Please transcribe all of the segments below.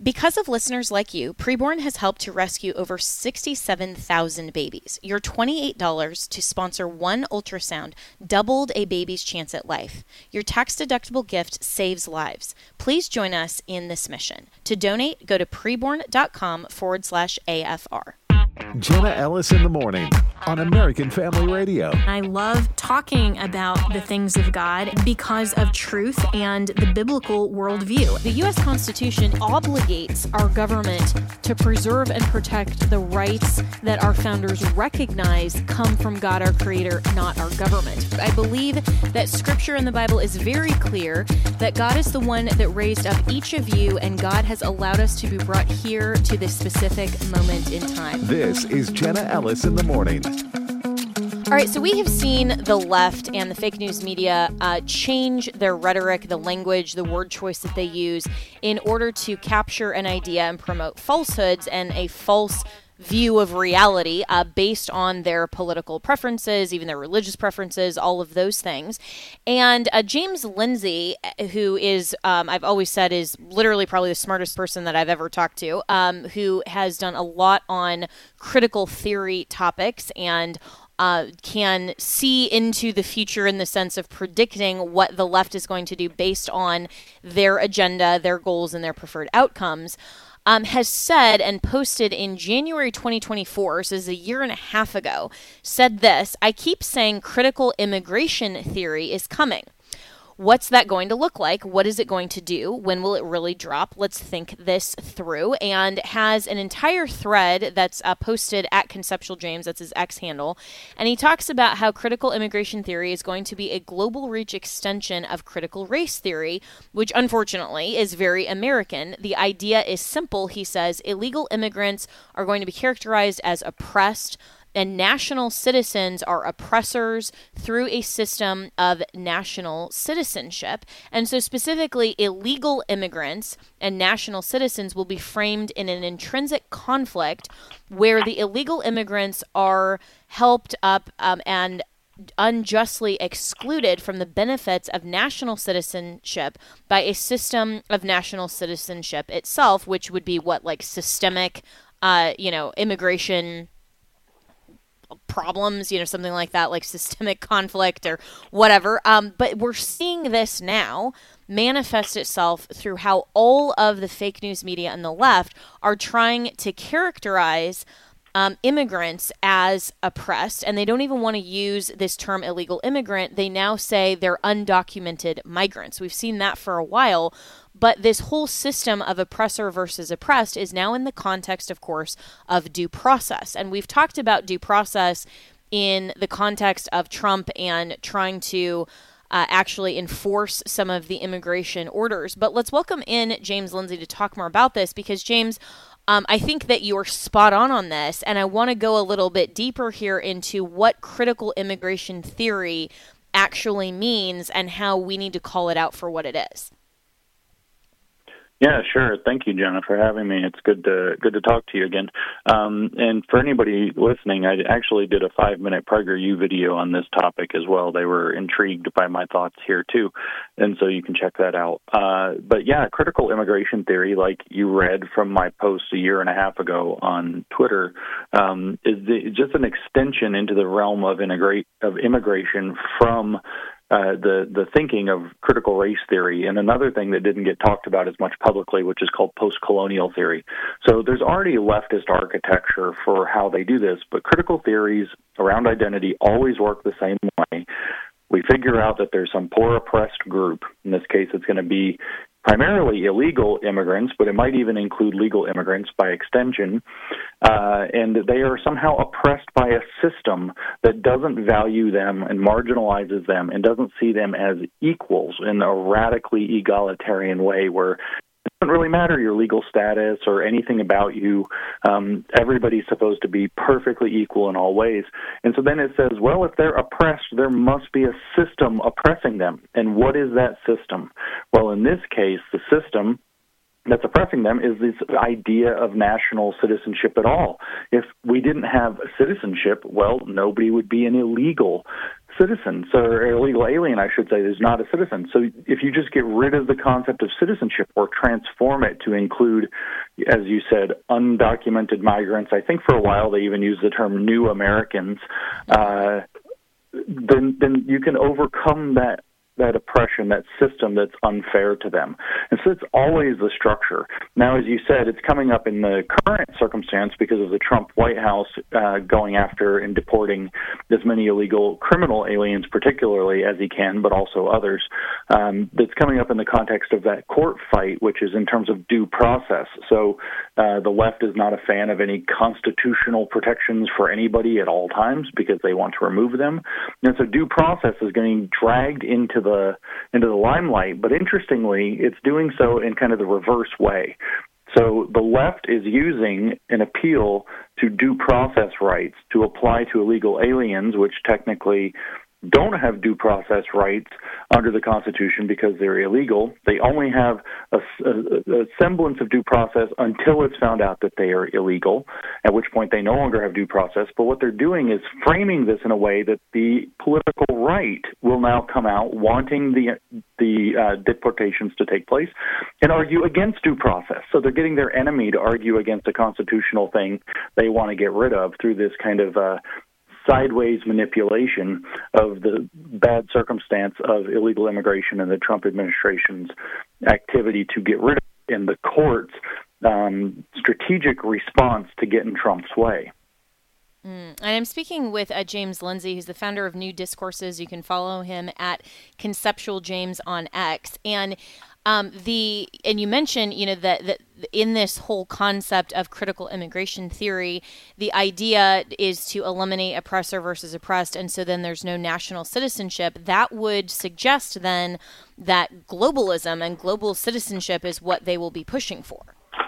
Because of listeners like you, Preborn has helped to rescue over 67,000 babies. Your $28 to sponsor one ultrasound doubled a baby's chance at life. Your tax-deductible gift saves lives. Please join us in this mission. To donate, go to preborn.com/AFR. Jenna Ellis in the morning on American Family Radio. I love talking about the things of God because of truth and the biblical worldview. The U.S. Constitution obligates our government to preserve and protect the rights that our founders recognize come from God, our Creator, not our government. I believe that Scripture in the Bible is very clear that God is the one that raised up each of you, and God has allowed us to be brought here to this specific moment in time. This is Jenna Ellis in the morning. All right, so we have seen the left and the fake news media change their rhetoric, the language, the word choice that they use in order to capture an idea and promote falsehoods and a false view of reality based on their political preferences, even their religious preferences, all of those things. And James Lindsay, who is, I've always said, is literally probably the smartest person that I've ever talked to, who has done a lot on critical theory topics and can see into the future in the sense of predicting what the left is going to do based on their agenda, their goals, and their preferred outcomes, has said and posted in January 2024, so this is a year and a half ago, said this: "I keep saying critical immigration theory is coming. What's that going to look like? What is it going to do? When will it really drop? Let's think this through." And has an entire thread that's posted at Conceptual James, that's his X handle. And he talks about how critical immigration theory is going to be a global reach extension of critical race theory, which unfortunately is very American. The idea is simple, he says. Illegal immigrants are going to be characterized as oppressed, and national citizens are oppressors through a system of national citizenship. And so specifically, illegal immigrants and national citizens will be framed in an intrinsic conflict where the illegal immigrants are helped up and unjustly excluded from the benefits of national citizenship by a system of national citizenship itself, which would be systemic, immigration problems, something like that, like systemic conflict or whatever. But we're seeing this now manifest itself through how all of the fake news media and the left are trying to characterize immigrants as oppressed, and they don't even want to use this term illegal immigrant. They now say they're undocumented migrants. We've seen that for a while, but this whole system of oppressor versus oppressed is now in the context, of course, of due process. And we've talked about due process in the context of Trump and trying to actually enforce some of the immigration orders. But let's welcome in James Lindsay to talk more about this, because James, I think that you're spot on this, and I want to go a little bit deeper here into what critical immigration theory actually means and how we need to call it out for what it is. Yeah, sure. Thank you, Jenna, for having me. It's good to talk to you again. And for anybody listening, I actually did a 5-minute PragerU video on this topic as well. They were intrigued by my thoughts here too, and so you can check that out. But yeah, critical immigration theory, like you read from my post a year and a half ago on Twitter, is just an extension into the realm of immigration from the thinking of critical race theory, and another thing that didn't get talked about as much publicly, which is called post-colonial theory. So there's already leftist architecture for how they do this, but critical theories around identity always work the same way. We figure out that there's some poor oppressed group. In this case, it's going to be primarily illegal immigrants, but it might even include legal immigrants by extension, and they are somehow oppressed by a system that doesn't value them and marginalizes them and doesn't see them as equals in a radically egalitarian way where it doesn't really matter your legal status or anything about you. Everybody's supposed to be perfectly equal in all ways. And so then it says, well, if they're oppressed, there must be a system oppressing them. And what is that system? Well, in this case, the system that's oppressing them is this idea of national citizenship at all. If we didn't have citizenship, well, nobody would be an illegal citizen, or illegal alien, I should say, is not a citizen. So if you just get rid of the concept of citizenship or transform it to include, as you said, undocumented migrants, I think for a while they even used the term new Americans, then you can overcome that oppression, that system that's unfair to them. And so it's always the structure. Now, as you said, it's coming up in the current circumstance because of the Trump White House going after and deporting as many illegal criminal aliens, particularly as he can, but also others. That's coming up in the context of that court fight, which is in terms of due process. So the left is not a fan of any constitutional protections for anybody at all times because they want to remove them. And so due process is getting dragged into the limelight, but interestingly, it's doing so in kind of the reverse way. So the left is using an appeal to due process rights to apply to illegal aliens, which technically don't have due process rights under the Constitution because they're illegal. They only have a semblance of due process until it's found out that they are illegal, at which point they no longer have due process. But what they're doing is framing this in a way that the political right will now come out wanting the deportations to take place and argue against due process. So they're getting their enemy to argue against a constitutional thing they want to get rid of through this kind of sideways manipulation of the bad circumstance of illegal immigration and the Trump administration's activity to get rid of it in the courts' strategic response to get in Trump's way. And I'm speaking with James Lindsay, who's the founder of New Discourses. You can follow him at Conceptual James on X. And you mentioned, that in this whole concept of critical immigration theory, the idea is to eliminate oppressor versus oppressed, and so then there's no national citizenship. That would suggest then that globalism and global citizenship is what they will be pushing for.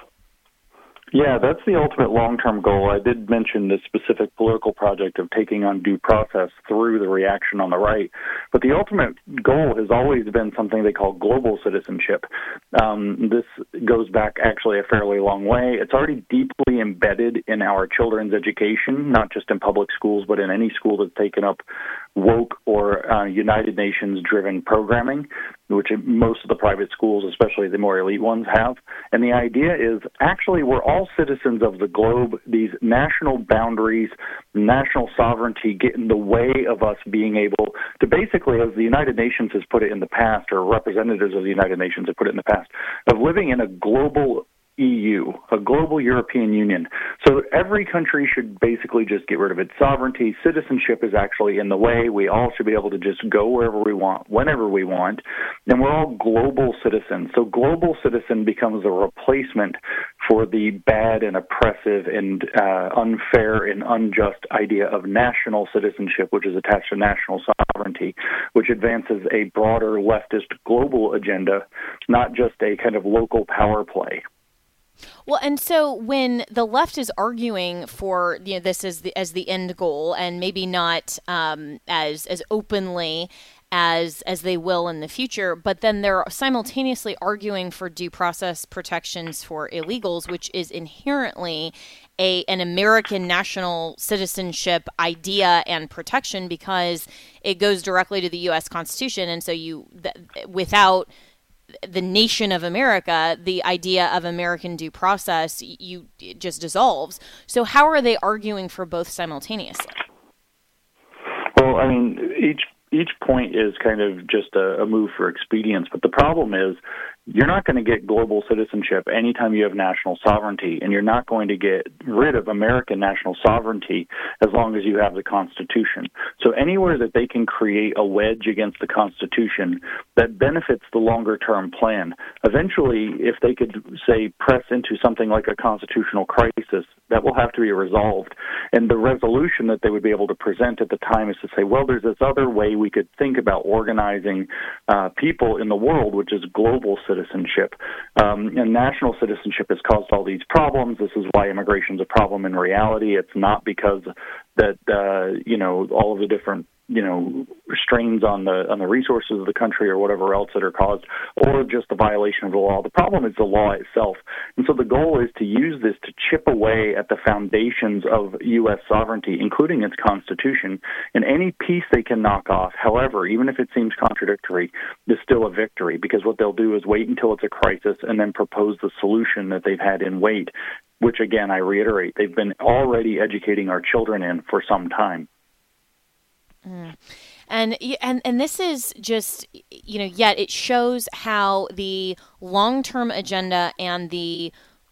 Yeah, that's the ultimate long-term goal. I did mention this specific political project of taking on due process through the reaction on the right, but the ultimate goal has always been something they call global citizenship. This goes back actually a fairly long way. It's already deeply embedded in our children's education, not just in public schools, but in any school that's taken up woke or United Nations-driven programming, which most of the private schools, especially the more elite ones, have. And the idea is actually we're all citizens of the globe. These national boundaries, national sovereignty get in the way of us being able to basically, as the United Nations has put it in the past, or representatives of the United Nations have put it in the past, of living in a global EU, a global European Union. So every country should basically just get rid of its sovereignty. Citizenship is actually in the way. We all should be able to just go wherever we want, whenever we want. And we're all global citizens. So global citizen becomes a replacement for the bad and oppressive and unfair and unjust idea of national citizenship, which is attached to national sovereignty, which advances a broader leftist global agenda, not just a kind of local power play. Well, and so when the left is arguing for this as the end goal, and maybe not as openly as they will in the future, but then they're simultaneously arguing for due process protections for illegals, which is inherently an American national citizenship idea and protection because it goes directly to the U.S. Constitution, and so without the nation of America, the idea of American due process, it just dissolves. So how are they arguing for both simultaneously? Well, I mean, each point is kind of just a move for expedience, but the problem is you're not going to get global citizenship anytime you have national sovereignty, and you're not going to get rid of American national sovereignty as long as you have the Constitution. So anywhere that they can create a wedge against the Constitution that benefits the longer-term plan, eventually, if they could, say, press into something like a constitutional crisis, that will have to be resolved. And the resolution that they would be able to present at the time is to say, well, there's this other way we could think about organizing people in the world, which is global citizenship. And national citizenship has caused all these problems. This is why immigration is a problem in reality. It's not because that, all of the different strains on the resources of the country or whatever else that are caused, or just the violation of the law. The problem is the law itself. And so the goal is to use this to chip away at the foundations of U.S. sovereignty, including its Constitution, and any piece they can knock off, however, even if it seems contradictory, is still a victory, because what they'll do is wait until it's a crisis and then propose the solution that they've had in wait, which, again, I reiterate, they've been already educating our children in for some time. And this is just, yet it shows how the long-term agenda and the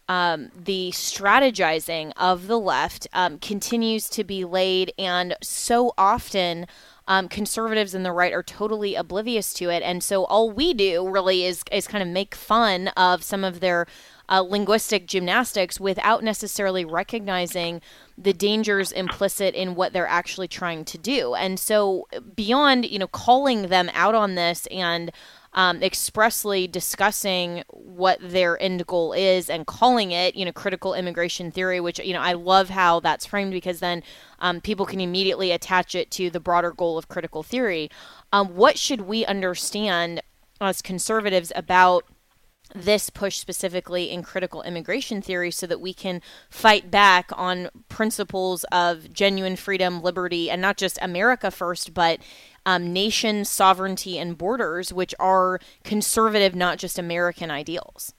strategizing of the left continues to be laid, and so often conservatives and the right are totally oblivious to it. And so all we do really is kind of make fun of some of their linguistic gymnastics without necessarily recognizing the dangers implicit in what they're actually trying to do. And so beyond, calling them out on this and expressly discussing what their end goal is and calling it, critical immigration theory, which, I love how that's framed, because then people can immediately attach it to the broader goal of critical theory. What should we understand as conservatives about this push specifically in critical immigration theory, so that we can fight back on principles of genuine freedom, liberty, and not just America first, but nation sovereignty and borders, which are conservative, not just American ideals?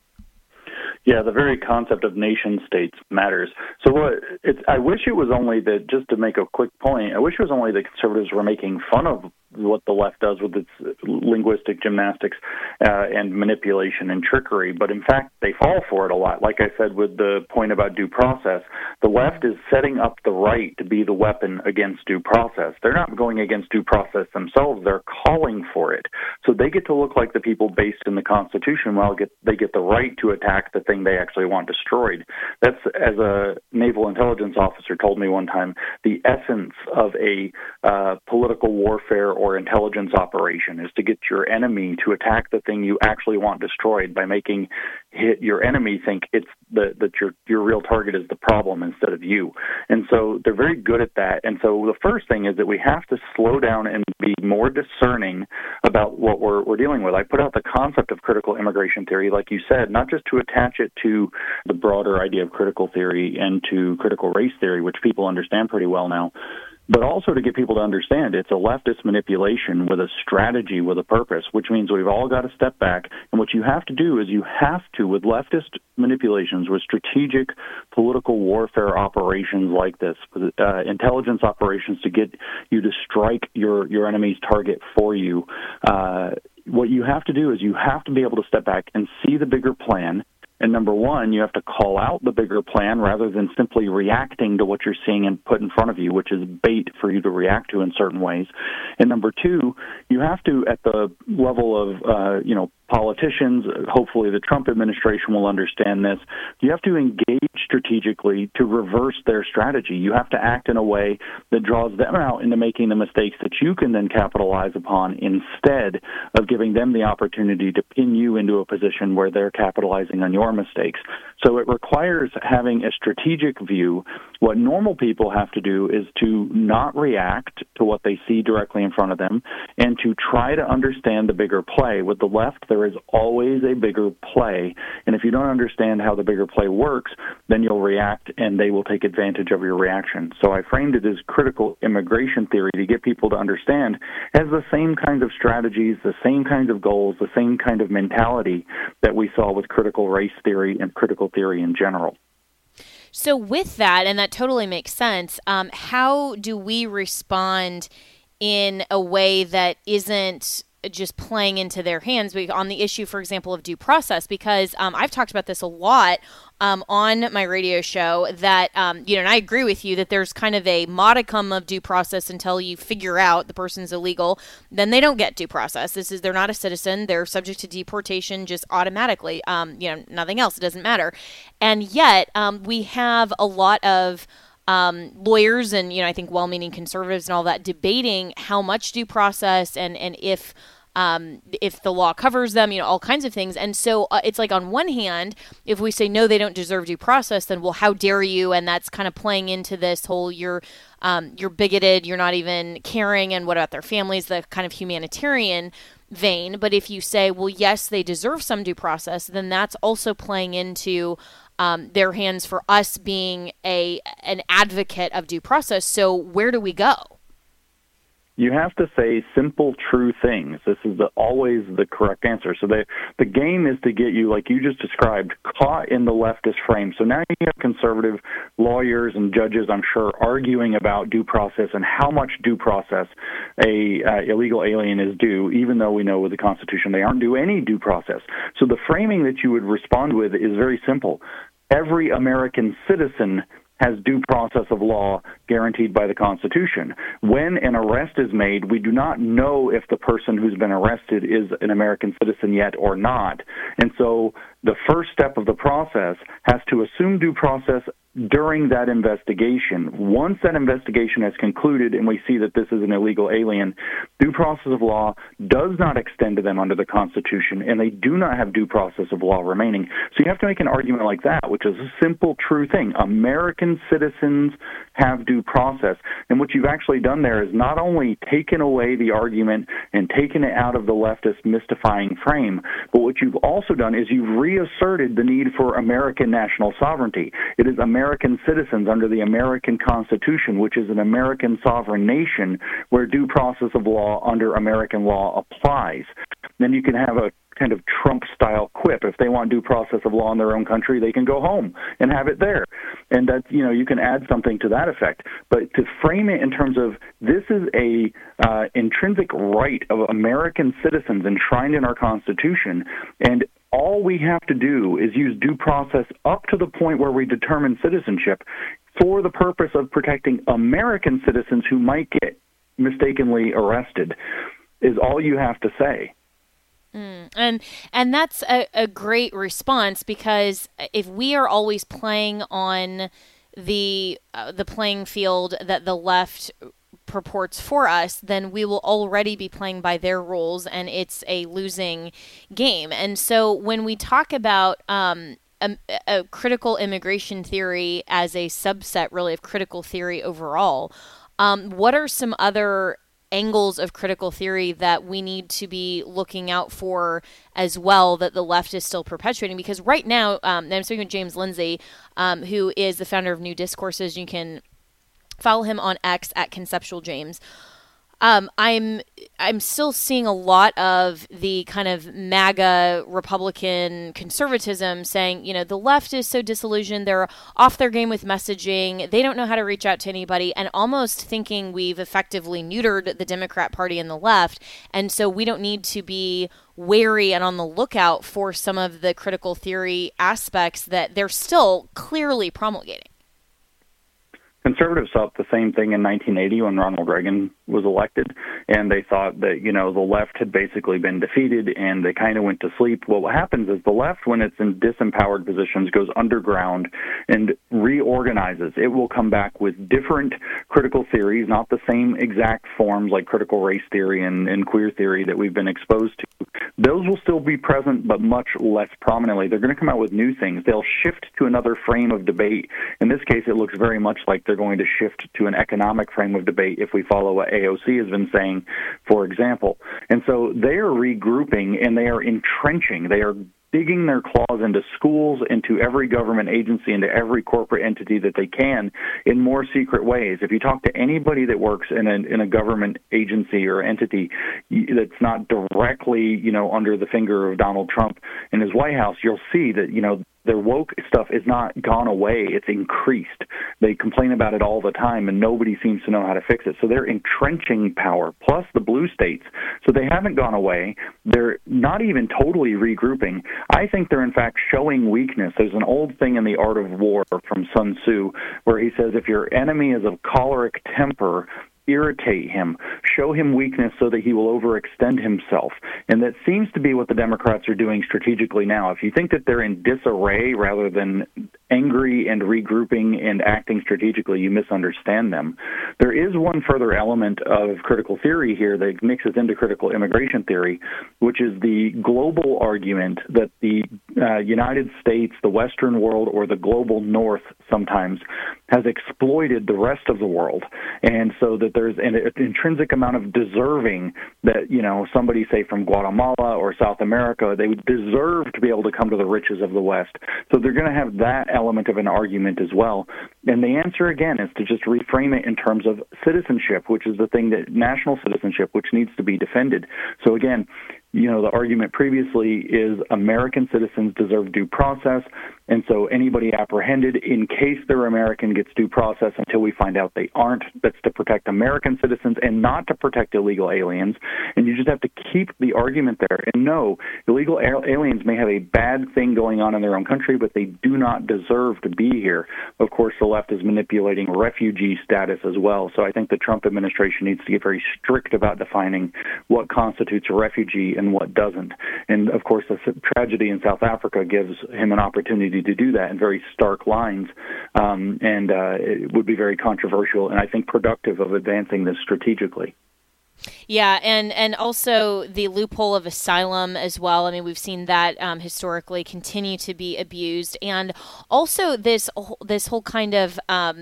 Yeah, the very concept of nation states matters. So I wish it was only that, just to make a quick point, I wish it was only that conservatives were making fun of what the left does with its linguistic gymnastics and manipulation and trickery, but in fact they fall for it a lot. Like I said with the point about due process, the left is setting up the right to be the weapon against due process. They're not going against due process themselves, they're calling for it. So they get to look like the people based in the Constitution while they get the right to attack the thing they actually want destroyed. That's, as a naval intelligence officer told me one time, the essence of a political warfare or intelligence operation is to get your enemy to attack the thing you actually want destroyed by making your enemy think it's that your real target is the problem instead of you. And so they're very good at that. And so the first thing is that we have to slow down and be more discerning about what we're dealing with. I put out the concept of critical immigration theory, like you said, not just to attach it to the broader idea of critical theory and to critical race theory, which people understand pretty well now, but also to get people to understand it's a leftist manipulation with a strategy, with a purpose, which means we've all got to step back. And what you have to do is with leftist manipulations, with strategic political warfare operations like this, with intelligence operations to get you to strike your enemy's target for you, what you have to do is you have to be able to step back and see the bigger plan. And number one, you have to call out the bigger plan rather than simply reacting to what you're seeing and put in front of you, which is bait for you to react to in certain ways. And number two, you have to, at the level of, politicians, hopefully the Trump administration will understand this, you have to engage strategically to reverse their strategy. You have to act in a way that draws them out into making the mistakes that you can then capitalize upon, instead of giving them the opportunity to pin you into a position where they're capitalizing on your mistakes. So it requires having a strategic view. What normal people have to do is to not react to what they see directly in front of them and to try to understand the bigger play. With the left, there is always a bigger play. And if you don't understand how the bigger play works, then you'll react and they will take advantage of your reaction. So I framed it as critical immigration theory to get people to understand it has the same kinds of strategies, the same kinds of goals, the same kind of mentality that we saw with critical race theory and critical theory in general. So with that, and that totally makes sense, how do we respond in a way that isn't just playing into their hands on the issue, for example, of due process? Because I've talked about this a lot on my radio show that, and I agree with you that there's kind of a modicum of due process until you figure out the person's illegal. Then they don't get due process. They're not a citizen. They're subject to deportation just automatically. Nothing else. It doesn't matter. And yet we have a lot of lawyers and, I think well-meaning conservatives and all that debating how much due process and if if the law covers them, all kinds of things. And so it's like, on one hand, if we say, no, they don't deserve due process, then, well, how dare you? And that's kind of playing into this whole, you're bigoted, you're not even caring, and what about their families, the kind of humanitarian vein. But if you say, well, yes, they deserve some due process, then that's also playing into their hands for us being an advocate of due process. So where do we go? You have to say simple, true things. This is always the correct answer. So the game is to get you, like you just described, caught in the leftist frame. So now you have conservative lawyers and judges, I'm sure, arguing about due process and how much due process a illegal alien is due, even though we know with the Constitution they aren't due any due process. So the framing that you would respond with is very simple. Every American citizen has due process of law guaranteed by the Constitution. When an arrest is made, we do not know if the person who's been arrested is an American citizen yet or not. And so the first step of the process has to assume due process during that investigation. Once that investigation has concluded and we see that this is an illegal alien, due process of law does not extend to them under the Constitution, and they do not have due process of law remaining. So you have to make an argument like that, which is a simple, true thing. American citizens have due process. And what you've actually done there is not only taken away the argument and taken it out of the leftist mystifying frame, but what you've also done is you've reasserted the need for American national sovereignty. It is American citizens under the American Constitution, which is an American sovereign nation, where due process of law under American law applies. Then you can have a kind of Trump-style quip. If they want due process of law in their own country, they can go home and have it there. And that, you can add something to that effect. But to frame it in terms of this is a intrinsic right of American citizens enshrined in our Constitution, and all we have to do is use due process up to the point where we determine citizenship for the purpose of protecting American citizens who might get mistakenly arrested, is all you have to say. And that's a great response, because if we are always playing on the playing field that the left purports for us, then we will already be playing by their rules, and it's a losing game. And so when we talk about a critical immigration theory as a subset, really, of critical theory overall, what are some other angles of critical theory that we need to be looking out for as well that the left is still perpetuating? Because right now, I'm speaking with James Lindsay, who is the founder of New Discourses. You can follow him on X at Conceptual James. I'm still seeing a lot of the kind of MAGA Republican conservatism saying, the left is so disillusioned, they're off their game with messaging, they don't know how to reach out to anybody, and almost thinking we've effectively neutered the Democrat Party and the left, and so we don't need to be wary and on the lookout for some of the critical theory aspects that they're still clearly promulgating. Conservatives thought the same thing in 1980 when Ronald Reagan was elected, and they thought that, the left had basically been defeated, and they kind of went to sleep. Well, what happens is the left, when it's in disempowered positions, goes underground and reorganizes. It will come back with different critical theories, not the same exact forms like critical race theory and queer theory that we've been exposed to. Those will still be present, but much less prominently. They're going to come out with new things. They'll shift to another frame of debate. In this case, it looks very much like they're going to shift to an economic frame of debate if we follow what AOC has been saying, for example. And so they are regrouping and they are entrenching. They are digging their claws into schools, into every government agency, into every corporate entity that they can in more secret ways. If you talk to anybody that works in a government agency or entity that's not directly, under the finger of Donald Trump and his White House, you'll see that, their woke stuff is not gone away. It's increased. They complain about it all the time, and nobody seems to know how to fix it. So they're entrenching power, plus the blue states. So they haven't gone away. They're not even totally regrouping. I think they're, in fact, showing weakness. There's an old thing in The Art of War from Sun Tzu where he says, if your enemy is of choleric temper, irritate him, show him weakness so that he will overextend himself. And that seems to be what the Democrats are doing strategically now. If you think that they're in disarray rather than angry and regrouping and acting strategically, you misunderstand them. There is one further element of critical theory here that mixes into critical immigration theory, which is the global argument that the United States, the Western world, or the global North sometimes has exploited the rest of the world. And so that there's an intrinsic amount of deserving that, somebody, say, from Guatemala or South America, they would deserve to be able to come to the riches of the West. So they're going to have that element of an argument as well. And the answer, again, is to just reframe it in terms of citizenship, which is the thing that national citizenship, which needs to be defended. So again, the argument previously is American citizens deserve due process, and so anybody apprehended in case they're American gets due process until we find out they aren't. That's to protect American citizens and not to protect illegal aliens. And you just have to keep the argument there. And no, illegal aliens may have a bad thing going on in their own country, but they do not deserve to be here. Of course, the left is manipulating refugee status as well. So I think the Trump administration needs to get very strict about defining what constitutes a refugee and what doesn't. And, of course, the tragedy in South Africa gives him an opportunity to do that in very stark lines, and it would be very controversial and I think productive of advancing this strategically. Yeah, and also the loophole of asylum as well. I mean, we've seen that historically continue to be abused, and also this whole kind of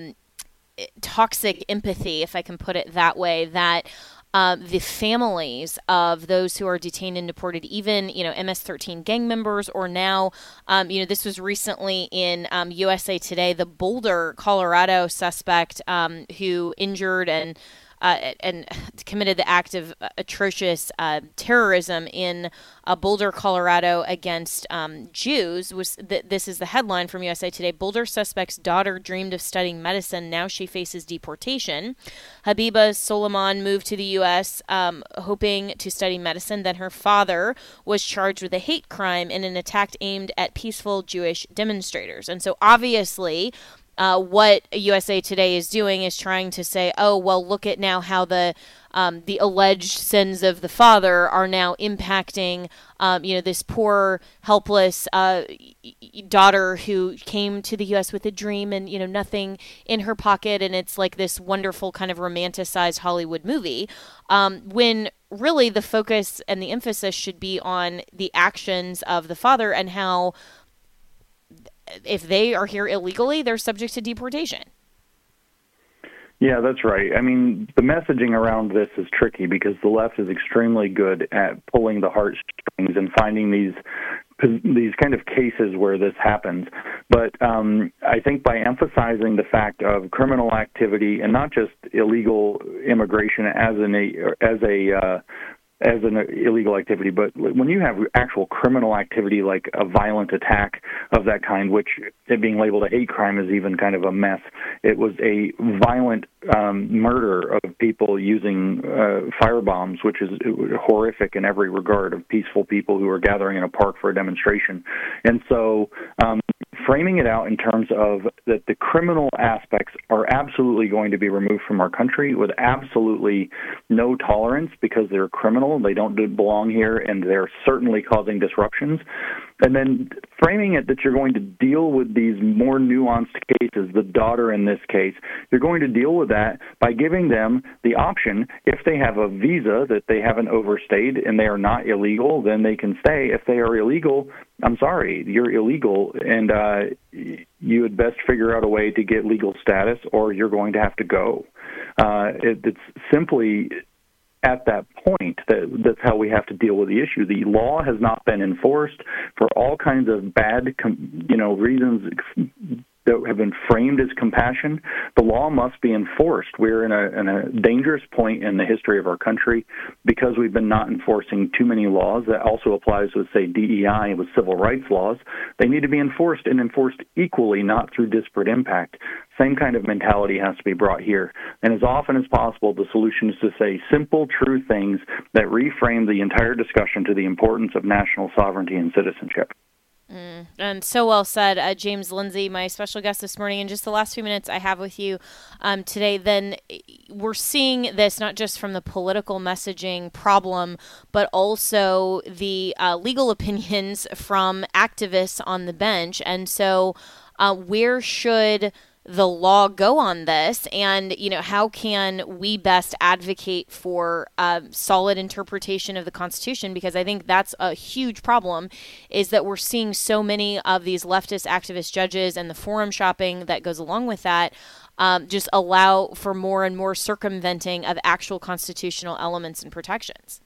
toxic empathy, if I can put it that way, that the families of those who are detained and deported, even, MS-13 gang members, or now, this was recently in USA Today, the Boulder, Colorado suspect who injured and committed the act of atrocious terrorism in Boulder, Colorado against Jews. This is the headline from USA Today. Boulder suspect's daughter dreamed of studying medicine. Now she faces deportation. Habiba Soliman moved to the U.S. Hoping to study medicine. Then her father was charged with a hate crime in an attack aimed at peaceful Jewish demonstrators. And so obviously what USA Today is doing is trying to say, oh, well, look at now how the alleged sins of the father are now impacting, this poor, helpless daughter who came to the U.S. with a dream and, nothing in her pocket. And it's like this wonderful kind of romanticized Hollywood movie, when really the focus and the emphasis should be on the actions of the father and how, if they are here illegally, they're subject to deportation. Yeah, that's right. I mean, the messaging around this is tricky because the left is extremely good at pulling the heartstrings and finding these kind of cases where this happens. But I think by emphasizing the fact of criminal activity and not just illegal immigration as an illegal activity, but when you have actual criminal activity like a violent attack of that kind, which it being labeled a hate crime is even kind of a mess. It was a violent murder of people using firebombs, which is horrific in every regard, of peaceful people who were gathering in a park for a demonstration. And so framing it out in terms of that the criminal aspects are absolutely going to be removed from our country with absolutely no tolerance because they're criminal, they don't belong here, and they're certainly causing disruptions. And then framing it that you're going to deal with these more nuanced cases, the daughter in this case, you're going to deal with that by giving them the option, if they have a visa that they haven't overstayed and they are not illegal, then they can stay. If they are illegal, I'm sorry, you're illegal, and you had best figure out a way to get legal status or you're going to have to go. It's simply at that point that's how we have to deal with the issue. The law has not been enforced for all kinds of bad, reasons that have been framed as compassion. The law must be enforced. We're in a dangerous point in the history of our country because we've been not enforcing too many laws. That also applies with, say, DEI, with civil rights laws. They need to be enforced and enforced equally, not through disparate impact. Same kind of mentality has to be brought here. And as often as possible, the solution is to say simple, true things that reframe the entire discussion to the importance of national sovereignty and citizenship. And so well said, James Lindsay, my special guest this morning. In just the last few minutes I have with you today, then we're seeing this not just from the political messaging problem, but also the legal opinions from activists on the bench. And so where should the law go on this, and how can we best advocate for solid interpretation of the Constitution? Because I think that's a huge problem, is that we're seeing so many of these leftist activist judges and the forum shopping that goes along with that just allow for more and more circumventing of actual constitutional elements and protections.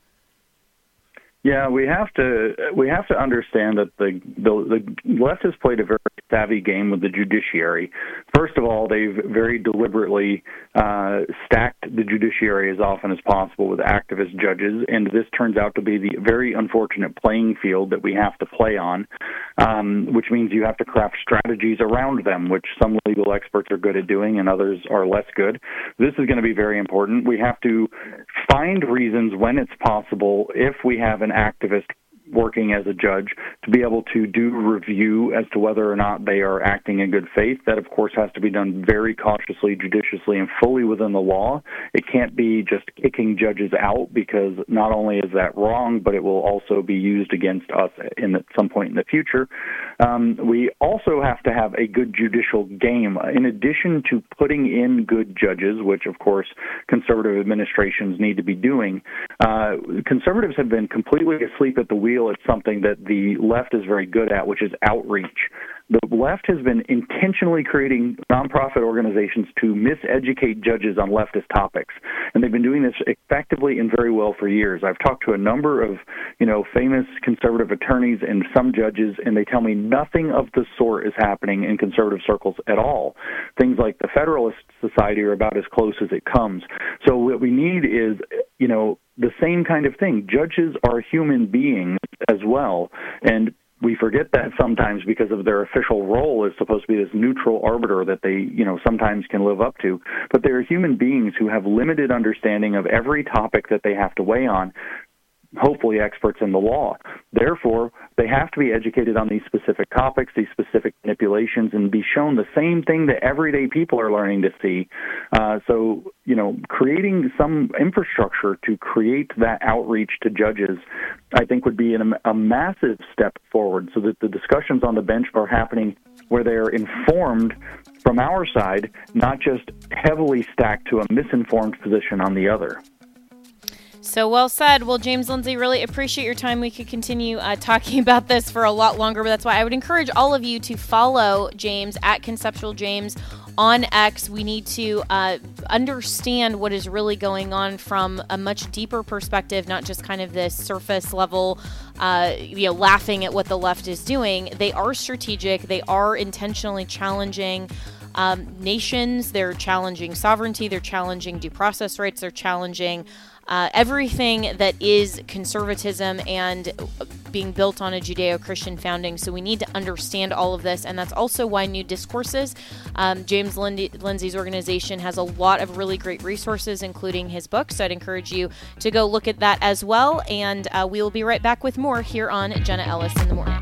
Yeah, we have to understand that the left has played a very savvy game with the judiciary. First of all, they've very deliberately stacked the judiciary as often as possible with activist judges, and this turns out to be the very unfortunate playing field that we have to play on, which means you have to craft strategies around them, which some legal experts are good at doing and others are less good. This is going to be very important. We have to find reasons when it's possible, if we have an activist working as a judge, to be able to do review as to whether or not they are acting in good faith. That, of course, has to be done very cautiously, judiciously, and fully within the law. It can't be just kicking judges out, because not only is that wrong, but it will also be used against us at some point in the future. We also have to have a good judicial game. In addition to putting in good judges, which, of course, conservative administrations need to be doing, conservatives have been completely asleep at the wheel at something that the left is very good at, which is outreach. The left has been intentionally creating nonprofit organizations to miseducate judges on leftist topics, and they've been doing this effectively and very well for years. I've talked to a number of, famous conservative attorneys and some judges, and they tell me nothing of the sort is happening in conservative circles at all. Things like the Federalist Society are about as close as it comes. So what we need is, the same kind of thing. Judges are human beings as well, and we forget that sometimes because of their official role is supposed to be this neutral arbiter that they, sometimes can live up to. But they're human beings who have limited understanding of every topic that they have to weigh on, hopefully experts in the law. Therefore, they have to be educated on these specific topics, these specific manipulations, and be shown the same thing that everyday people are learning to see. So, creating some infrastructure to create that outreach to judges, I think, would be a massive step forward, so that the discussions on the bench are happening where they are informed from our side, not just heavily stacked to a misinformed position on the other. So well said. Well, James Lindsay, really appreciate your time. We could continue talking about this for a lot longer, but that's why I would encourage all of you to follow James at Conceptual James on X. We need to understand what is really going on from a much deeper perspective, not just kind of this surface level, laughing at what the left is doing. They are strategic. They are intentionally challenging nations. They're challenging sovereignty. They're challenging due process rights. They're challenging everything that is conservatism and being built on a Judeo-Christian founding. So we need to understand all of this, and that's also why New Discourses, James Lindsay's organization, has a lot of really great resources, including his book. So I'd encourage you to go look at that as well, and we will be right back with more here on Jenna Ellis in the Morning.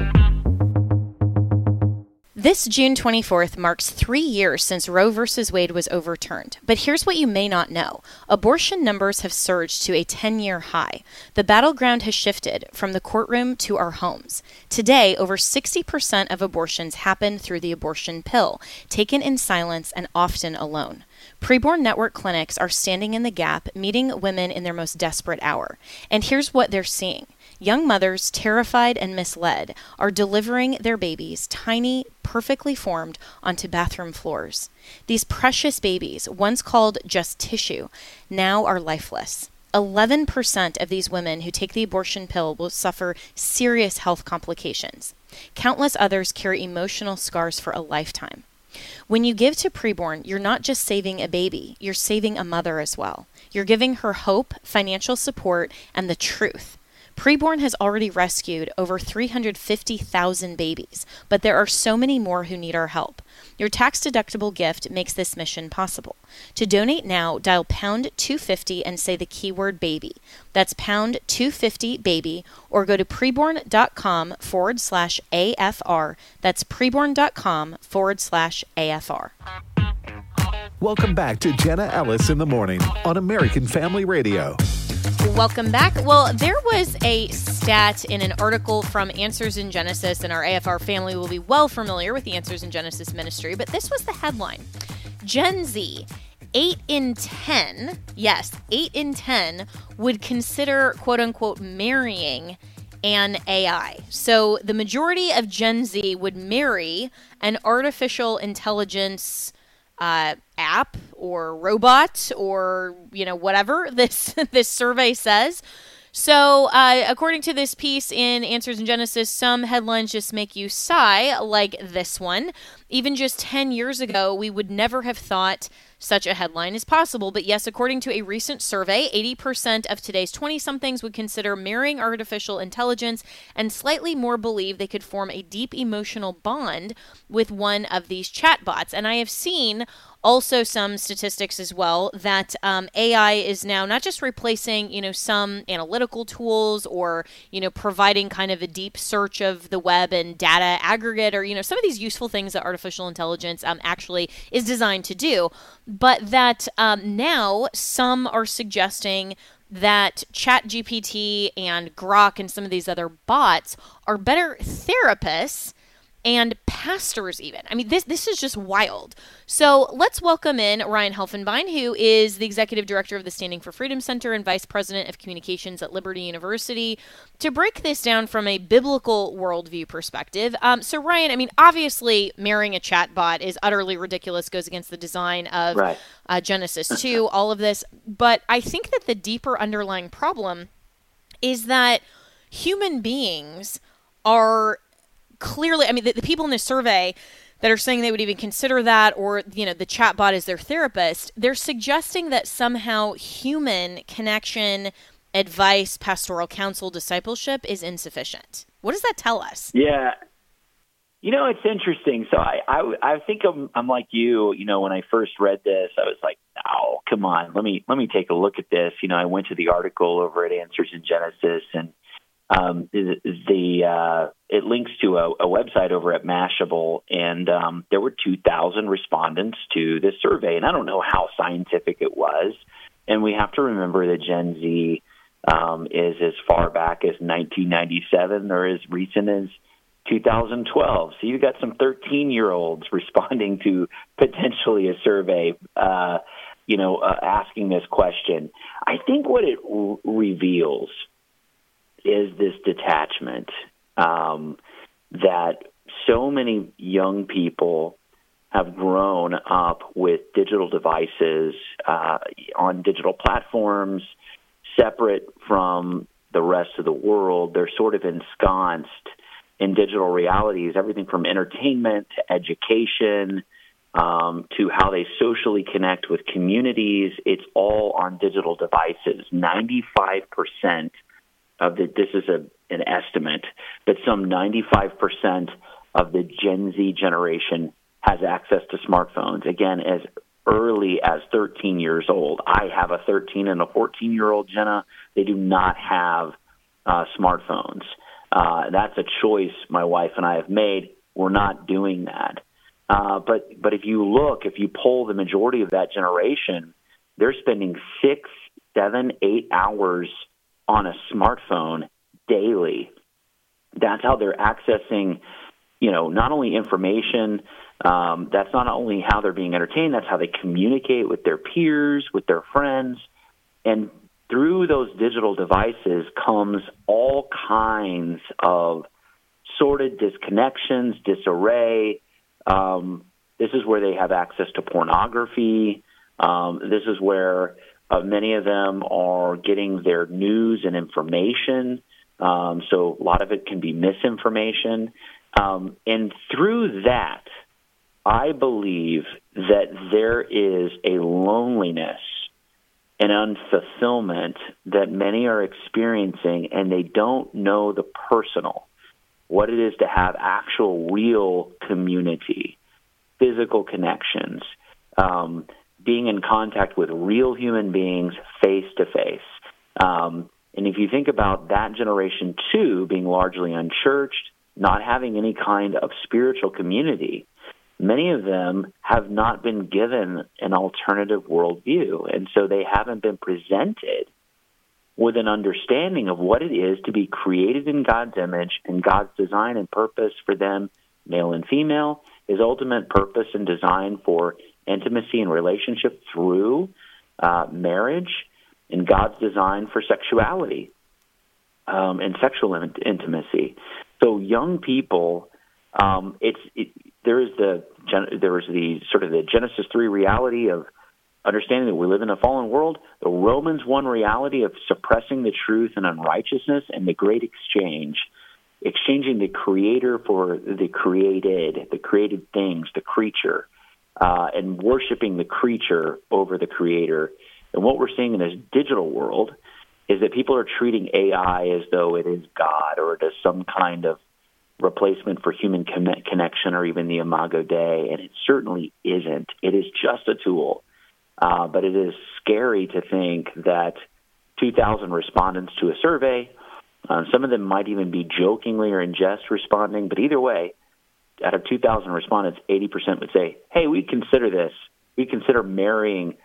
This June 24th marks 3 years since Roe v. Wade was overturned. But here's what you may not know. Abortion numbers have surged to a 10-year high. The battleground has shifted from the courtroom to our homes. Today, over 60% of abortions happen through the abortion pill, taken in silence and often alone. Preborn Network clinics are standing in the gap, meeting women in their most desperate hour. And here's what they're seeing. Young mothers, terrified and misled, are delivering their babies, tiny, perfectly formed, onto bathroom floors. These precious babies, once called just tissue, now are lifeless. 11% of these women who take the abortion pill will suffer serious health complications. Countless others carry emotional scars for a lifetime. When you give to Preborn, you're not just saving a baby, you're saving a mother as well. You're giving her hope, financial support, and the truth. Preborn has already rescued over 350,000 babies, but there are so many more who need our help. Your tax-deductible gift makes this mission possible. To donate now, dial pound 250 and say the keyword baby. That's pound 250 baby, or go to preborn.com/AFR. That's preborn.com/AFR. Welcome back to Jenna Ellis in the Morning on American Family Radio. Welcome back. Well, there was a stat in an article from Answers in Genesis, and our AFR family will be well familiar with the Answers in Genesis ministry, but this was the headline. Gen Z, 8 in 10, yes, 8 in 10 would consider, quote-unquote, marrying an AI. So the majority of Gen Z would marry an artificial intelligence app or robot or, whatever this survey says. So according to this piece in Answers in Genesis, some headlines just make you sigh, like this one. Even just 10 years ago, we would never have thought such a headline is possible. But yes, according to a recent survey, 80% of today's 20-somethings would consider marrying artificial intelligence, and slightly more believe they could form a deep emotional bond with one of these chatbots. And I have seen also some statistics as well that AI is now not just replacing, some analytical tools or, providing kind of a deep search of the web and data aggregate or, some of these useful things that artificial intelligence actually is designed to do. But that now some are suggesting that ChatGPT and Grok and some of these other bots are better therapists and pastors even. I mean, this is just wild. So let's welcome in Ryan Helfenbein, who is the Executive Director of the Standing for Freedom Center and Vice President of Communications at Liberty University, to break this down from a biblical worldview perspective. So Ryan, I mean, obviously marrying a chatbot is utterly ridiculous, goes against the design of Genesis 2, all of this. But I think that the deeper underlying problem is that human beings are clearly, I mean, the people in this survey that are saying they would even consider that, or, the chatbot is their therapist, they're suggesting that somehow human connection, advice, pastoral counsel, discipleship is insufficient. What does that tell us? Yeah. It's interesting. So I think I'm like you, when I first read this, I was like, oh, come on, let me take a look at this. I went to the article over at Answers in Genesis, and it links to a website over at Mashable, and there were 2,000 respondents to this survey, and I don't know how scientific it was. And we have to remember that Gen Z is as far back as 1997 or as recent as 2012. So you've got some 13-year-olds responding to potentially a survey, asking this question. I think what it reveals is this detachment that so many young people have grown up with digital devices on digital platforms, separate from the rest of the world. They're sort of ensconced in digital realities, everything from entertainment to education to how they socially connect with communities. It's all on digital devices. 95% this is an estimate, but some 95% of the Gen Z generation has access to smartphones, again, as early as 13 years old. I have a 13 and a 14-year-old, Jenna. They do not have smartphones. That's a choice my wife and I have made. We're not doing that. But if you poll the majority of that generation, they're spending 6, 7, 8 hours on a smartphone daily. That's how they're accessing, not only information, that's not only how they're being entertained, that's how they communicate with their peers, with their friends. And through those digital devices comes all kinds of sordid disconnections, disarray. This is where they have access to pornography. This is where many of them are getting their news and information. So a lot of it can be misinformation. And through that, I believe that there is a loneliness and unfulfillment that many are experiencing, and they don't know the personal, what it is to have actual real community, physical connections, being in contact with real human beings face to face. And if you think about that generation too, being largely unchurched, not having any kind of spiritual community, many of them have not been given an alternative worldview. And so they haven't been presented with an understanding of what it is to be created in God's image and God's design and purpose for them, male and female, His ultimate purpose and design for intimacy and relationship through marriage, and God's design for sexuality and sexual intimacy. So young people, there is the sort of the Genesis 3 reality of understanding that we live in a fallen world, the Romans 1 reality of suppressing the truth and unrighteousness, and the great exchange, exchanging the creator for the created things, the creature, and worshiping the creature over the creator. And what we're seeing in this digital world is that people are treating AI as though it is God, or it is some kind of replacement for human connection, or even the Imago Dei, and it certainly isn't. It is just a tool. But it is scary to think that 2,000 respondents to a survey, some of them might even be jokingly or in jest responding, but either way, out of 2,000 respondents, 80% would say, hey, we consider this. We consider marrying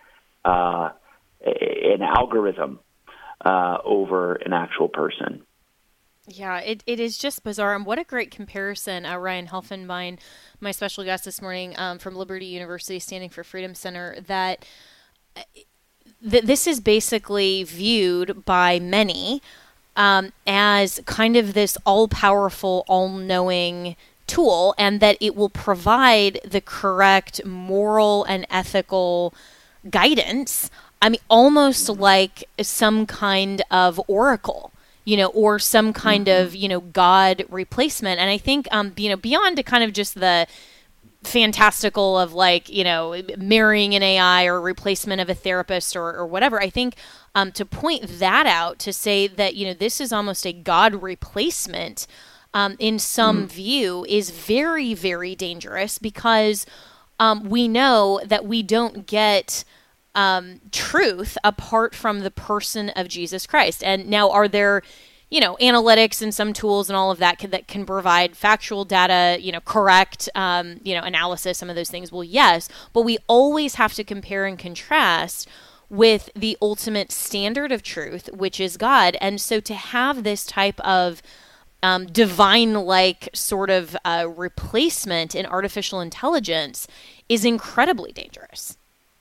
an algorithm over an actual person. Yeah, it is just bizarre. And what a great comparison. Ryan Helfenbein, my special guest this morning from Liberty University Standing for Freedom Center, that this is basically viewed by many as kind of this all-powerful, all-knowing tool, and that it will provide the correct moral and ethical guidance. I mean, almost like some kind of oracle, or some kind of, God replacement. And I think, beyond to kind of just the fantastical of marrying an AI or replacement of a therapist or whatever, I think to point that out, to say that, this is almost a God replacement in some view is very, very dangerous, because we know that we don't get truth apart from the person of Jesus Christ. And now, are there, analytics and some tools and all of that that can provide factual data, correct, analysis, some of those things? Well, yes, but we always have to compare and contrast with the ultimate standard of truth, which is God. And so to have this type of divine-like sort of replacement in artificial intelligence is incredibly dangerous.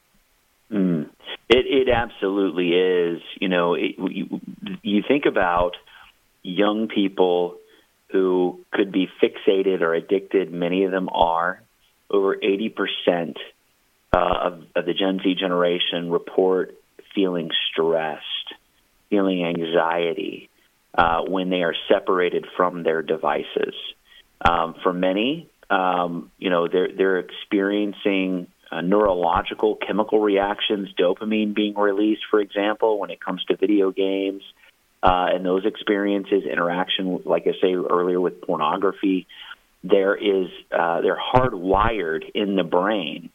It absolutely is. You think about young people who could be fixated or addicted. Many of them are. Over 80% of the Gen Z generation report feeling stressed, feeling anxiety when they are separated from their devices. For many, they're experiencing neurological chemical reactions, dopamine being released, for example, when it comes to video games, and those experiences, interaction, like I say earlier, with pornography. They're hardwired in the brain,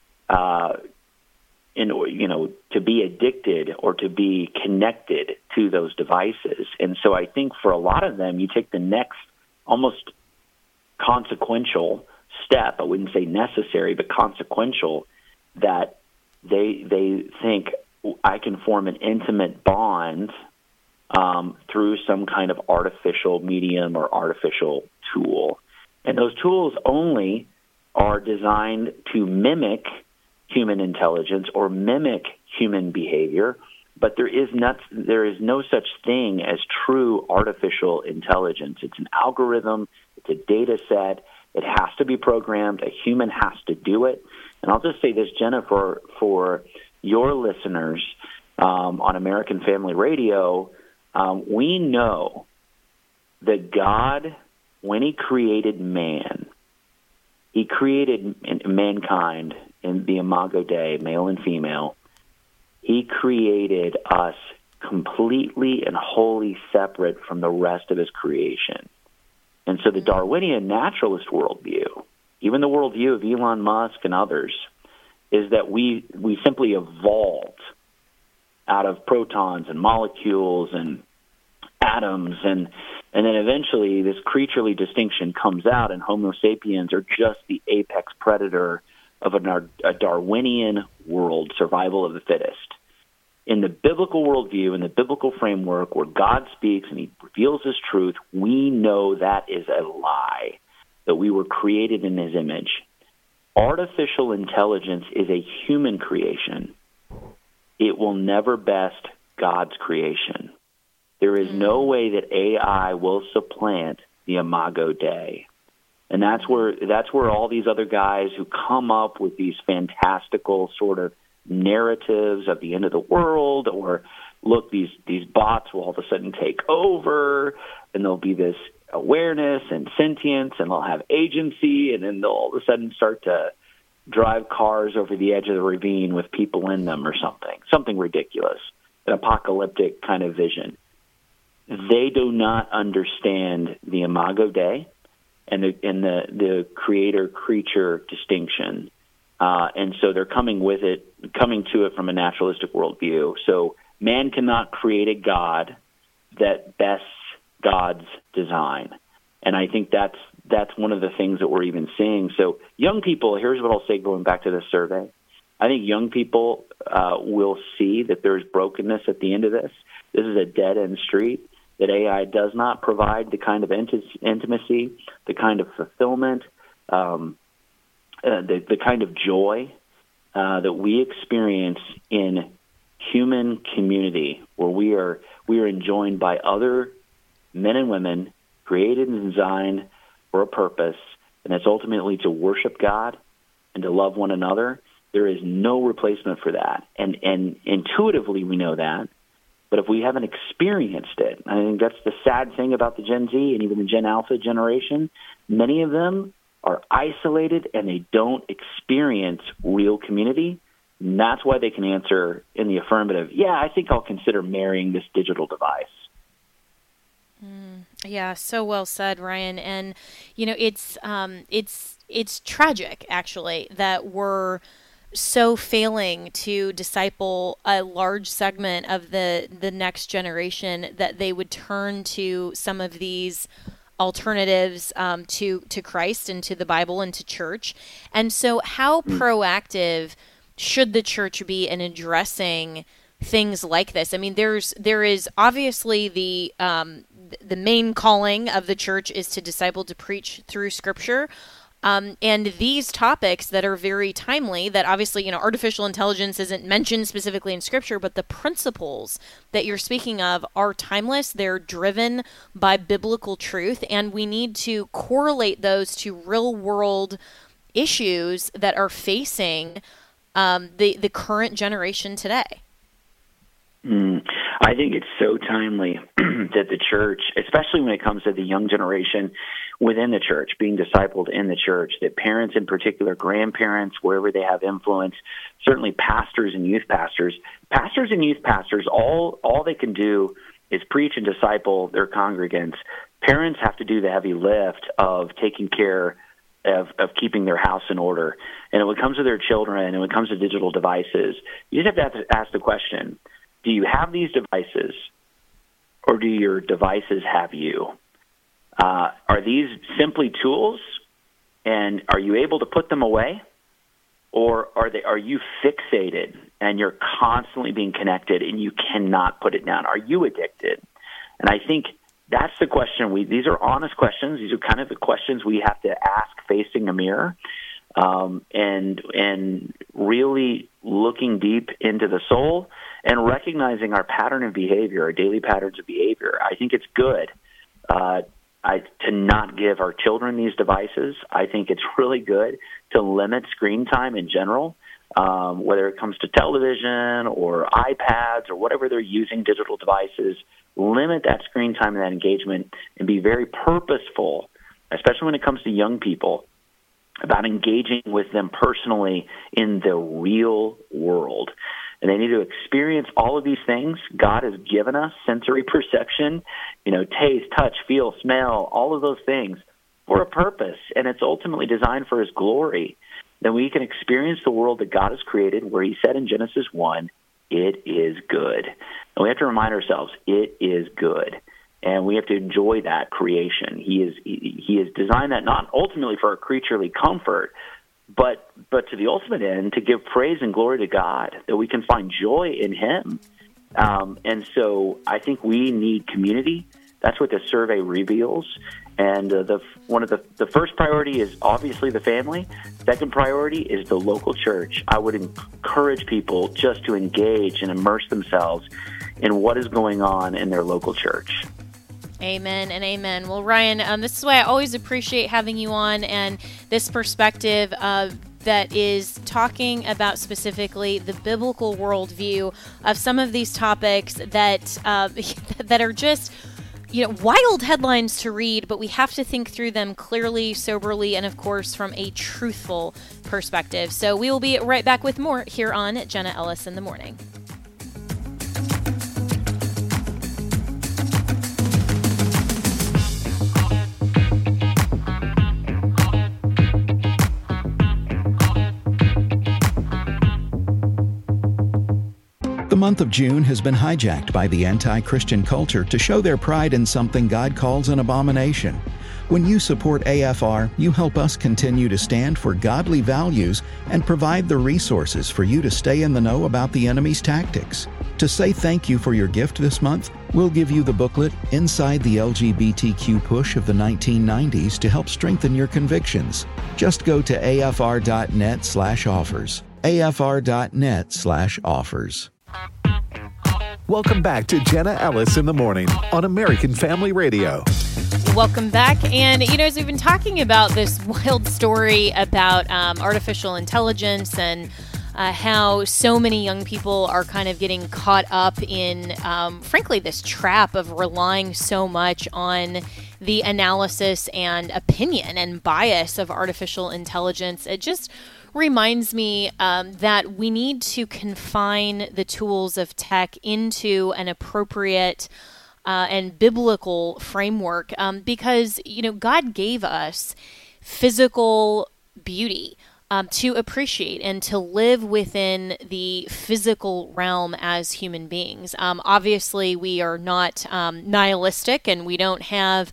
to be addicted or to be connected to those devices. And so I think for a lot of them, you take the next almost consequential step, I wouldn't say necessary, but consequential, that they think I can form an intimate bond through some kind of artificial medium or artificial tool. And those tools only are designed to mimic human intelligence or mimic human behavior, but there is no such thing as true artificial intelligence. It's an algorithm, it's a data set, it has to be programmed, a human has to do it. And I'll just say this, Jenna, for your listeners on American Family Radio, we know that God, when He created man, He created mankind in the Imago Dei, male and female. He created us completely and wholly separate from the rest of his creation. And so the Darwinian naturalist worldview, even the worldview of Elon Musk and others, is that we simply evolved out of protons and molecules and atoms, and then eventually this creaturely distinction comes out, and Homo sapiens are just the apex predator of a Darwinian world, survival of the fittest. In the biblical worldview, in the biblical framework where God speaks and he reveals his truth, we know that is a lie, that we were created in his image. Artificial intelligence is a human creation. It will never best God's creation. There is no way that AI will supplant the Imago Dei. And that's where all these other guys who come up with these fantastical sort of narratives of the end of the world, or look, these bots will all of a sudden take over, and there'll be this awareness and sentience, and they'll have agency, and then they'll all of a sudden start to drive cars over the edge of the ravine with people in them or something ridiculous, an apocalyptic kind of vision. They do not understand the Imago Dei and the creator-creature distinction. And so they're coming to it from a naturalistic worldview. So man cannot create a God that bests God's design. And I think that's one of the things that we're even seeing. So young people, here's what I'll say going back to this survey. I think young people will see that there's brokenness at the end of this. This is a dead-end street, that AI does not provide the kind of intimacy, the kind of fulfillment, the kind of joy that we experience in human community, where we are enjoined by other men and women created and designed for a purpose, and that's ultimately to worship God and to love one another. There is no replacement for that, and intuitively we know that. But if we haven't experienced it, I think that's the sad thing about the Gen Z and even the Gen Alpha generation. Many of them are isolated and they don't experience real community. And that's why they can answer in the affirmative, yeah, I think I'll consider marrying this digital device. Yeah, so well said, Ryan. And, it's tragic, actually, that we're so failing to disciple a large segment of the next generation, that they would turn to some of these alternatives to Christ and to the Bible and to church. And so how proactive should the church be in addressing things like this? I mean, there is obviously the main calling of the church is to disciple, to preach through Scripture. And these topics that are very timely, that obviously, artificial intelligence isn't mentioned specifically in Scripture, but the principles that you're speaking of are timeless. They're driven by biblical truth, and we need to correlate those to real-world issues that are facing the current generation today. I think it's so timely that the church, especially when it comes to the young generation within the church, being discipled in the church, that parents in particular, grandparents, wherever they have influence, certainly pastors and youth pastors, all they can do is preach and disciple their congregants. Parents have to do the heavy lift of taking care of keeping their house in order. And when it comes to their children and when it comes to digital devices, you just have to ask the question, do you have these devices, or do your devices have you? Are these simply tools, and are you able to put them away? Or are you fixated and you're constantly being connected and you cannot put it down? Are you addicted? And I think that's the question. These are honest questions. These are kind of the questions we have to ask facing a mirror, and really looking deep into the soul and recognizing our pattern of behavior, our daily patterns of behavior. I think it's good to not give our children these devices. I think it's really good to limit screen time in general, whether it comes to television or iPads or whatever they're using, digital devices. Limit that screen time and that engagement, and be very purposeful, especially when it comes to young people, about engaging with them personally in the real world. and they need to experience all of these things God has given us, sensory perception, taste, touch, feel, smell, all of those things for a purpose, and it's ultimately designed for his glory. Then we can experience the world that God has created, where he said in Genesis 1, it is good. And we have to remind ourselves, it is good. And we have to enjoy that creation. He has designed that not ultimately for our creaturely comfort, but to the ultimate end, to give praise and glory to God, that we can find joy in him. And so I think we need community. That's what the survey reveals. And one of the first priority is obviously the family. Second priority is the local church. I would encourage people just to engage and immerse themselves in what is going on in their local church. Amen and amen. Well, Ryan, this is why I always appreciate having you on, and this perspective that is talking about specifically the biblical worldview of some of these topics that that are just wild headlines to read, but we have to think through them clearly, soberly, and of course from a truthful perspective. So we will be right back with more here on Jenna Ellis in the Morning. The month of June has been hijacked by the anti-Christian culture to show their pride in something God calls an abomination. When you support AFR, you help us continue to stand for godly values and provide the resources for you to stay in the know about the enemy's tactics. To say thank you for your gift this month, we'll give you the booklet Inside the LGBTQ Push of the 1990s to help strengthen your convictions. Just go to afr.net/offers. afr.net/offers. Welcome back to Jenna Ellis in the Morning on American Family Radio. Welcome back. And, as we've been talking about this wild story about artificial intelligence and how so many young people are kind of getting caught up in, frankly, this trap of relying so much on the analysis and opinion and bias of artificial intelligence, it just reminds me that we need to confine the tools of tech into an appropriate and biblical framework because, God gave us physical beauty to appreciate and to live within the physical realm as human beings. Obviously, we are not nihilistic, and we don't have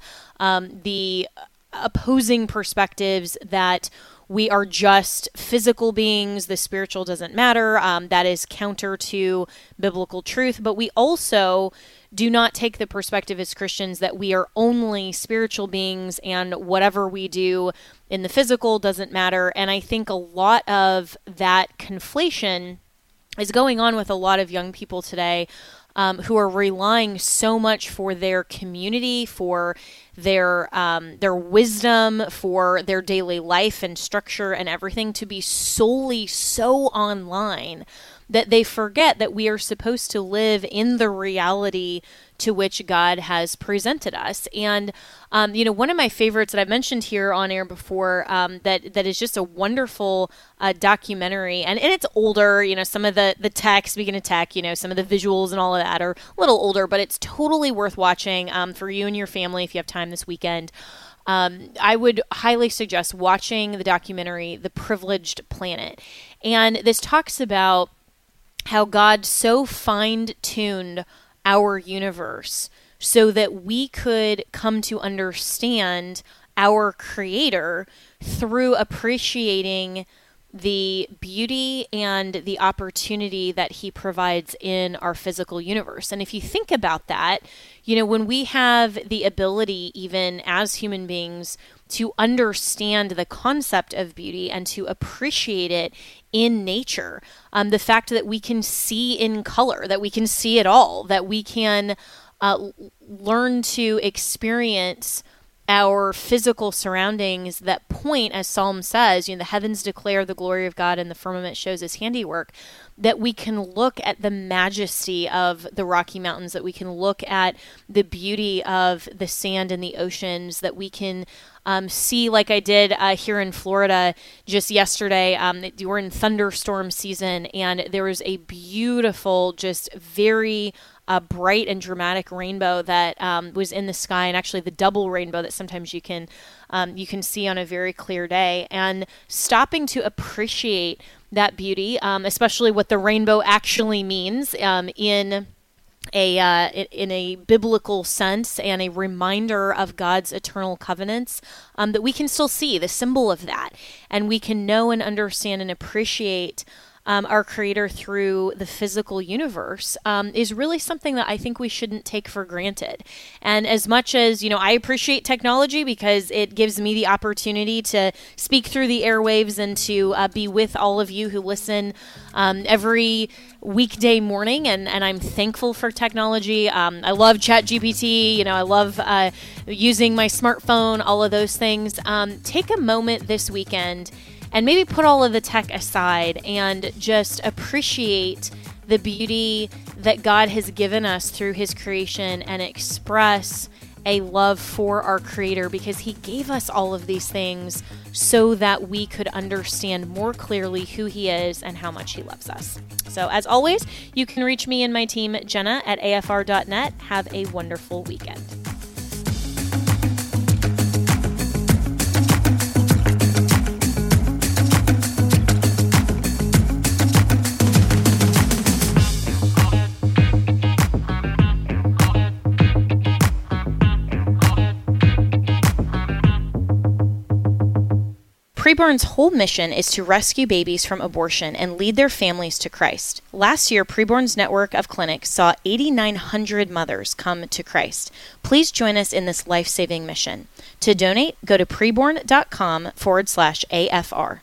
the opposing perspectives that we are just physical beings, the spiritual doesn't matter. That is counter to biblical truth. But we also do not take the perspective as Christians that we are only spiritual beings and whatever we do in the physical doesn't matter. And I think a lot of that conflation is going on with a lot of young people today who are relying so much for their community, for their wisdom, for their daily life and structure and everything to be solely so online that they forget that we are supposed to live in the reality to which God has presented us. And, one of my favorites that I've mentioned here on air before that is just a wonderful documentary, and it's older, some of the tech, speaking of tech, some of the visuals and all of that are a little older, but it's totally worth watching for you and your family if you have time this weekend. I would highly suggest watching the documentary, The Privileged Planet. And this talks about how God so fine-tuned our universe so that we could come to understand our Creator through appreciating the beauty and the opportunity that He provides in our physical universe. And if you think about that, when we have the ability, even as human beings, to understand the concept of beauty and to appreciate it in nature, the fact that we can see in color, that we can see it all, that we can learn to experience our physical surroundings that point, as Psalm says, the heavens declare the glory of God and the firmament shows his handiwork, that we can look at the majesty of the Rocky Mountains, that we can look at the beauty of the sand and the oceans, that we can see, like I did here in Florida just yesterday. We're in thunderstorm season, and there was a beautiful, just very bright and dramatic rainbow that was in the sky, and actually the double rainbow that sometimes you can see on a very clear day. And stopping to appreciate that beauty, especially what the rainbow actually means in a biblical sense, and a reminder of God's eternal covenants, that we can still see the symbol of that, and we can know and understand and appreciate our Creator through the physical universe, is really something that I think we shouldn't take for granted. And as much as, I appreciate technology because it gives me the opportunity to speak through the airwaves and to be with all of you who listen every weekday morning, and I'm thankful for technology. I love ChatGPT, I love using my smartphone, all of those things. Take a moment this weekend and maybe put all of the tech aside and just appreciate the beauty that God has given us through his creation, and express a love for our Creator, because he gave us all of these things so that we could understand more clearly who he is and how much he loves us. So as always, you can reach me and my team, Jenna, at afr.net. Have a wonderful weekend. Preborn's whole mission is to rescue babies from abortion and lead their families to Christ. Last year, Preborn's network of clinics saw 8,900 mothers come to Christ. Please join us in this life-saving mission. To donate, go to preborn.com/AFR.